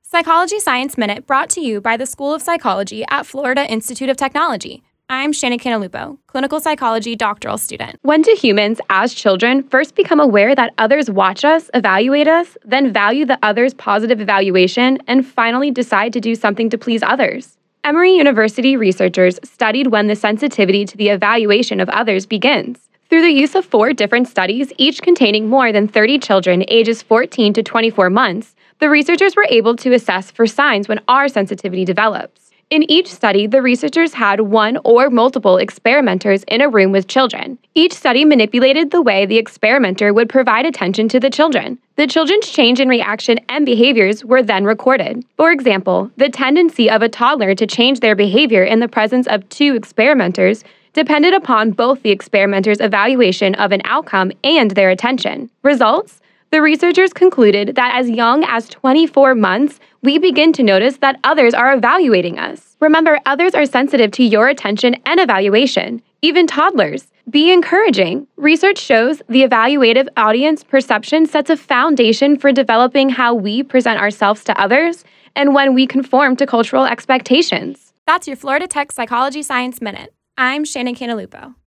Psychology Science Minute brought to you by the School of Psychology at Florida Institute of Technology. I'm Shannon Cantalupo, clinical psychology doctoral student. When do humans, as children, first become aware that others watch us, evaluate us, then value the other's positive evaluation, and finally decide to do something to please others? Emory University researchers studied when the sensitivity to the evaluation of others begins. Through the use of 4 different studies, each containing more than 30 children ages 14 to 24 months, the researchers were able to assess for signs when our sensitivity develops. In each study, the researchers had one or multiple experimenters in a room with children. Each study manipulated the way the experimenter would provide attention to the children. The children's change in reaction and behaviors were then recorded. For example, the tendency of a toddler to change their behavior in the presence of 2 experimenters depended upon both the experimenter's evaluation of an outcome and their attention. Results? The researchers concluded that as young as 24 months, we begin to notice that others are evaluating us. Remember, others are sensitive to your attention and evaluation, even toddlers. Be encouraging. Research shows the evaluative audience perception sets a foundation for developing how we present ourselves to others and when we conform to cultural expectations. That's your Florida Tech Psychology Science Minute. I'm Shannon Cantalupo.